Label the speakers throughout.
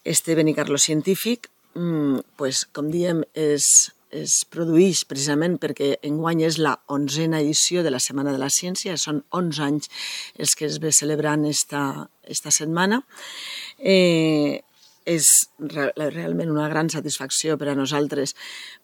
Speaker 1: Este Benicarló científic, com diem, es produeix precisament perquè enguany és la 11a edició de la Setmana de la Ciència, són 11 anys els que es ve celebrant esta setmana. És realment una gran satisfacció per a nosaltres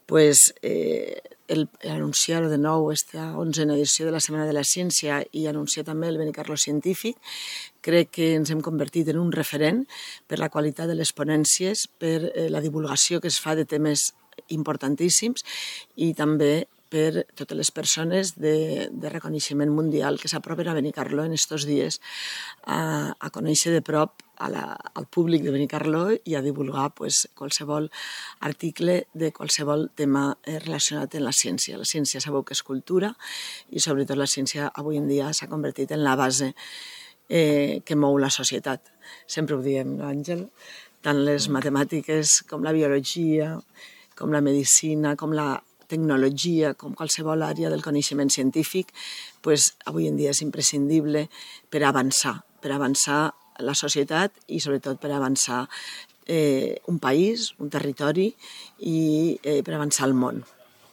Speaker 1: anunciar de nou aquesta 11a edició de la Setmana de la Ciència i anunciar també el Benicarló científic. Crec que ens hem convertit en un referent per la qualitat de les ponències, per la divulgació que es fa de temes importantíssims i també per totes les persones de reconeixement mundial que s'apropen a Benicarló en estos dies a conèixer de prop al públic de Benicarló i a divulgar qualsevol article de qualsevol tema relacionat amb la ciència. La ciència sabeu que és cultura i sobretot la ciència avui en dia s'ha convertit en la base que mou la societat. Sempre ho diem, no, Àngel? Tant les matemàtiques com la biologia, com la medicina, com la tecnologia, com qualsevol àrea del coneixement científic, avui en dia és imprescindible per avançar la societat i sobretot per avançar un país, un territori i per avançar el món.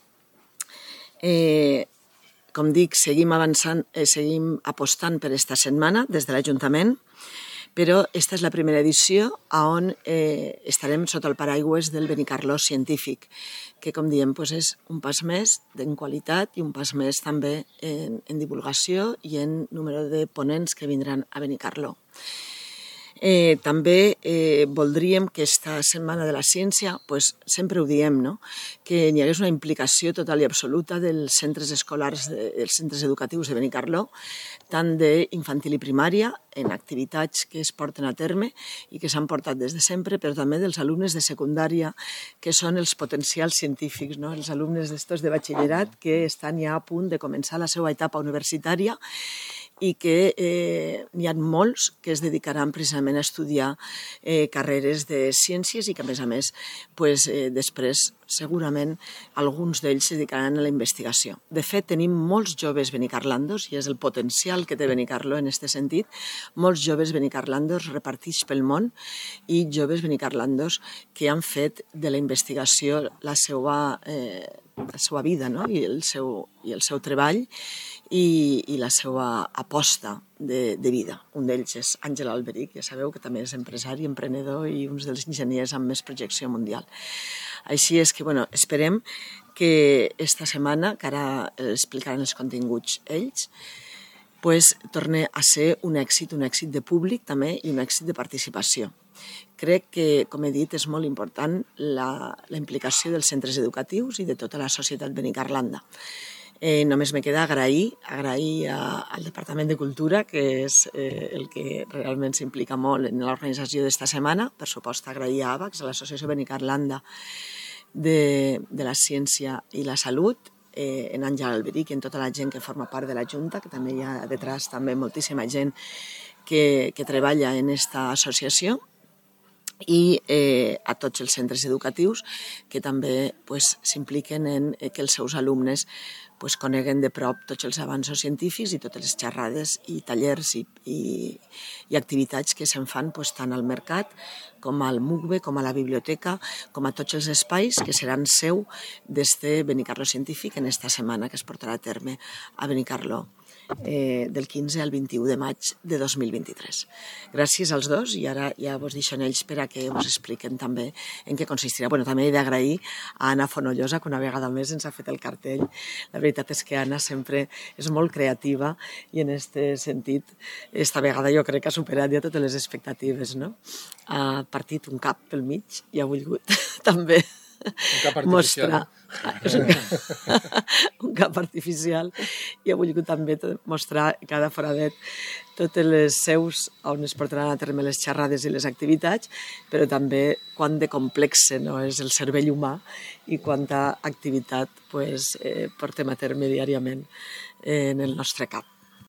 Speaker 1: Com dic, seguim apostant per esta setmana des de l'Ajuntament, però esta és la primera edició on estarem sota el paraigües del Benicarló científic, que, com diem, és un pas més en qualitat i un pas més també en divulgació i en número de ponents que vindran a Benicarló. També voldríem que esta Setmana de la Ciència, sempre ho diem, no?, que hi hagués una implicació total i absoluta dels centres escolars, dels centres educatius de Benicarló, tant d'infantil i primària, en activitats que es porten a terme i que s'han portat des de sempre, però també dels alumnes de secundària, que són els potencials científics, no?, els alumnes d'estos de batxillerat que estan ja a punt de començar la seva etapa universitària i que n'hi ha molts que es dedicaran precisament a estudiar carreres de ciències i que, a més, després, segurament, alguns d'ells se dedicaran a la investigació. De fet, tenim molts joves benicarlandos, i és el potencial que té Benicarló en aquest sentit, molts joves benicarlandos repartits pel món i joves benicarlandos que han fet de la investigació la seva vida, no?, i el seu treball i la seva aposta de vida. Un d'ells és Àngel Alberic, ja sabeu que també és empresari, emprenedor i un dels enginyers amb més projecció mundial. Així és que, esperem que esta setmana, que ara explicaran els continguts ells, torni a ser un èxit de públic també i un èxit de participació. Crec que, com he dit, és molt important la implicació dels centres educatius i de tota la societat benicarlanda. Només me queda agrair al Departament de Cultura, que és el que realment s'implica molt en l'organització d'esta setmana. Per supost, agrair a AVAX, a l'Associació Benicarlanda de la Ciència i la Salut, en Àngel Alberic i en tota la gent que forma part de la Junta, que també hi ha detrás també moltíssima gent que treballa en esta associació, i a tots els centres educatius que també s'impliquen en que els seus alumnes coneguen de prop tots els avanços científics i totes les xerrades i tallers i activitats que se'n fan tant al mercat com al MUCBE, com a la biblioteca, com a tots els espais que seran seu d'este Benicarló científic en esta setmana que es portarà a terme a Benicarló del 15 al 21 de maig de 2023. Gràcies als dos i ara ja vos deixo en ells per a que us expliquen també en què consistirà. També he d'agrair a Anna Fonollosa, que una vegada més ens ha fet el cartell. La veritat és que Anna sempre és molt creativa i en aquest sentit esta vegada jo crec que ha superat ja totes les expectatives, no? Ha partit un cap pel mig i ha volgut també mostrar un cap artificial i ha volgut també mostrar cada foradet totes les seus on es portaran a terme les xerrades i les activitats, però també quant de complex és el cervell humà i quanta activitat portem a terme diàriament en el nostre cap.